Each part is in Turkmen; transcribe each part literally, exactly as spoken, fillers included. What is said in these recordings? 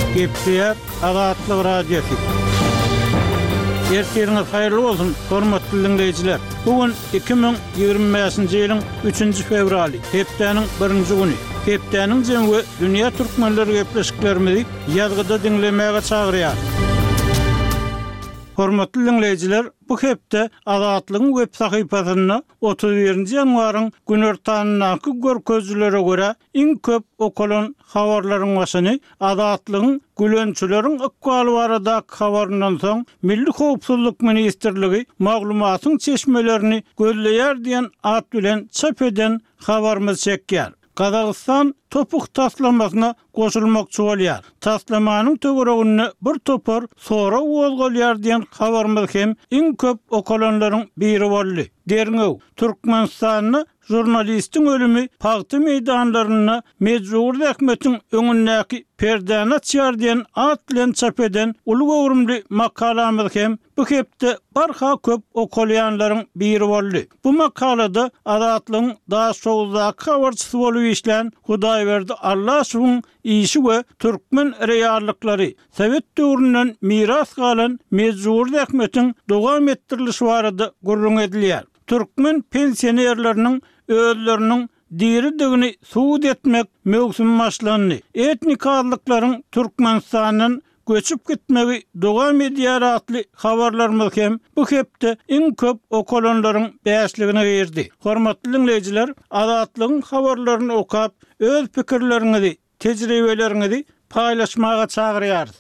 Gepdiýär Azatlyk Radiosu. Ertiriniz hayırlı olsun, hormatly dinleyijiler. Bugün iki bin ýygrimi beşinji ýylyň üçünji fevraly, hepdeniň birinji güni. Hepdeniň jemgy dünýä türkmenleri gepleşiklerimizi ýazgyda dinlemäge çagyrýar. Hormatly dinleyijiler, bu hepde Azatlygyň web sahypasyna otuz birinji ýanwaryň günertanynaky görkezlere görä iň köp okulan habarlaryň başyny Azatlygyň gülençileriň ykbaly barada habaryndan soň Milli Howpsuzlyk Ministrligi maglumatyň çeşmelerini gözleýär diýen at bilen çap eden habarymyz çekýär. Kazakistan topuk taslamasyna goşulmakçy bolýar. Taslamanyň töweregini bir topar sonra wozgolýar diýen habarymyz hem iň köp okulanlaryň biri boldy. Derňew, Türkmenistanyň jurnalistiň ölümi paýty meýdanlaryna mejbur häkmetiň öňündäki perdäni açýar diýen at bilen çap eden uly gowrumly makalamyz hem bu hepde barha köp okulýanlaryň biri boldy. Bu makalada Azatlygyň daha soňky habarçysy bolup işlän Hudaýberdi Allaşowyň işi we türkmen reýarlyklary Sowet döwründen miras galan mejbur häkmetiň dowam etdirilişi barada gurrun edilýär. Türkmen pensionerleriniň özleriniň diridigini suud etmek mevsimi başlandy. Etnik arlyklaryň Türkmenistanyň göçüp gitmegi dowam edýär atly habarlarymyz hem bu hepde iň köp okulanlaryň bäşligine berdi. Hormatly dinleyijiler, Azatlygyň habarlaryny okap öz pikirleriňizi, tejribeleriňizi paýlaşmaga çagyrýarys.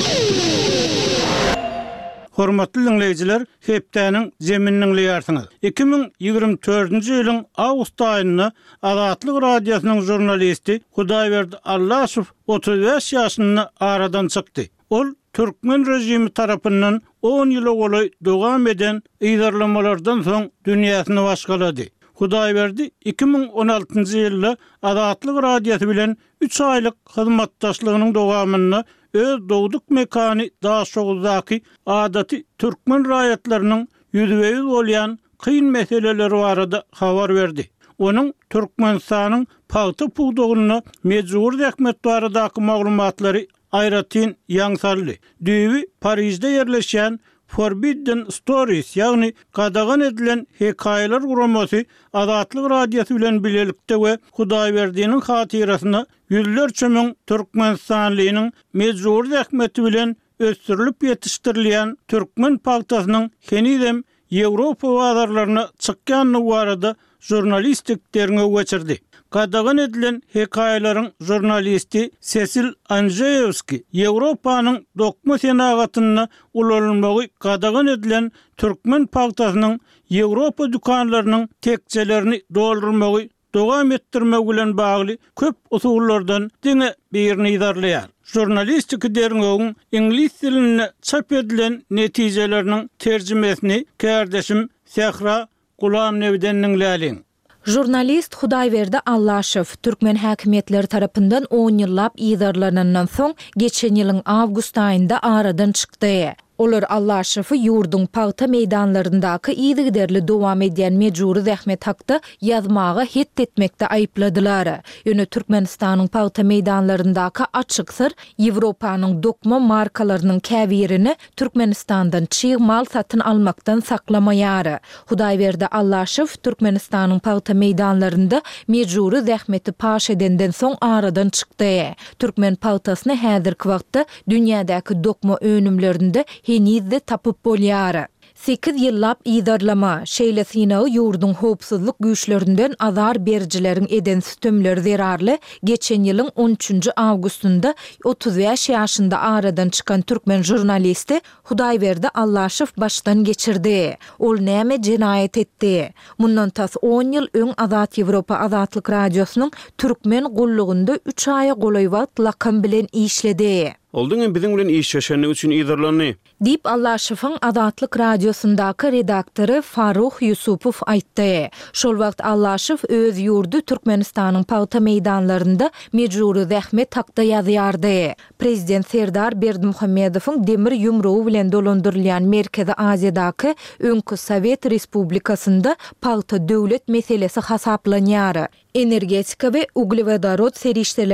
Hormatly dinleyijiler, hepdeniň jeminiň ýarsyňyz. iki bin ýygrimi dördünji ýylyň awgust aýyna Azatlyk Radiosynyň jurnalisti Hudaýberdi Allaşow otuz beş ýaşyny aradan çykdy. Ol Türkmen rejimi tarapyndan on ýyla goly dowam eden ýygyrlamalardan soň dünýäsini başgalady. Hudaýberdi iki bin on altynjy ýylda Azatlyk Radiosu bilen üç aýlyk hyzmatdaşlygynyň dowamyny öz dowduk mekany Daşoğuzdaky adaty türkmen raýatlarynyň ýüzüňiz bolýan kyn meseleleri barada habar berdi. Onuň Türkmenistanyň paýty pugdugyny mejbur häkmet baradaky maglumatlary aýratyn ýaňsarly. Düýbi Parisde ýerleşen Forbidden Stories, ýagny kadagan edilen hekaýeler guramasy Azatlyk Radiosu bilen bilelikde we Hudaýberdiň hatyrasyna ýüzlerçe müň Türkmenistanlynyň mejbur häkmeti bilen ösdürilip ýetişdirilýän türkmen paýtasynyň henidem Ýewropa bazarlaryna çykýanyny barada jurnalistik derňe geçirdi. Kadagan edilen hekaýelerin jurnalisti Cecil Andrzejewski Ýewropanyň dokma senagatyna ulanmagy kadagan edilen türkmen paýtasynyň Ýewropa dükanlarynyň tekçelerini doldurmagy dowam etdirmek bilen bagly köp usullardan diňe birini ýazarlar. Jurnalistik derňegiň ingliz dilinde çap edilen netijeleriniň terjimesini kärdeşim Sehra Gulamnewdeniň läliň. Jurnalist Hudaýberdi Allaşow türkmen häkimetleri tarapyndan on ýyllap ýazarlanandan soň geçen ýylyň awgust aýynda aradan çykdy. Olar Allaşowy ýurdun paýta meýdanlaryndaky ýygyderli dowam edýän mejburi zähmet hakda ýazmaga het etmekde aýypladylar. Ýöne Türkmenistanyň paýta meýdanlaryndaky açyk sır Ýewropanyň dokma markalarynyň käbirini Türkmenistandan çyg mal satyn almakdan saklamaýar. Hudaýberdi Allaşow Türkmenistanyň paýta meýdanlarynda mejburi zähmeti paş edenden soň aradan çykdy. Türkmen paýtasyny häzirki wagtda dünýädäki dokma önümlerinde henizde tapıp bolýar. sekiz ýyllap ýydarlama, şeýle synawy ýurdun howpsuzlyk güýçlerinden azar berjileriň eden sütümler zerarly geçen ýylyň on üçünji awgustunda otuz beş ýaşynda aradan çykan türkmen jurnalisti Hudaýberdi Allaşow başdan geçirdi. Ol näme jenaýet etdi? Mundan tas on ýyl öň Azat Ýewropa Azatlyk Radiosynyň türkmen gullugynda üç aýa golaý wagt lakam bilen işledi. Oldun biziň bilen iş ýaşanyň üçin ýydarlandy. Dip Allaşowyň Azatlyk Radiosundaky redaktory Faruh Yusupow aýtdy. Şol wagt Allaşow öz ýurdu Türkmenistanyň paýta meýdanlarynda mejburi zähmet hakda ýazýardy. Prezident Serdar Berdimuhammedowyň demir ýumrugy bilen dolandyrylýan Merkezi Aziýadaky öňkü Sowet Respublikasynda paýta döwlet meselesi hasaplanýar. Energetika we uglevodorod serişleri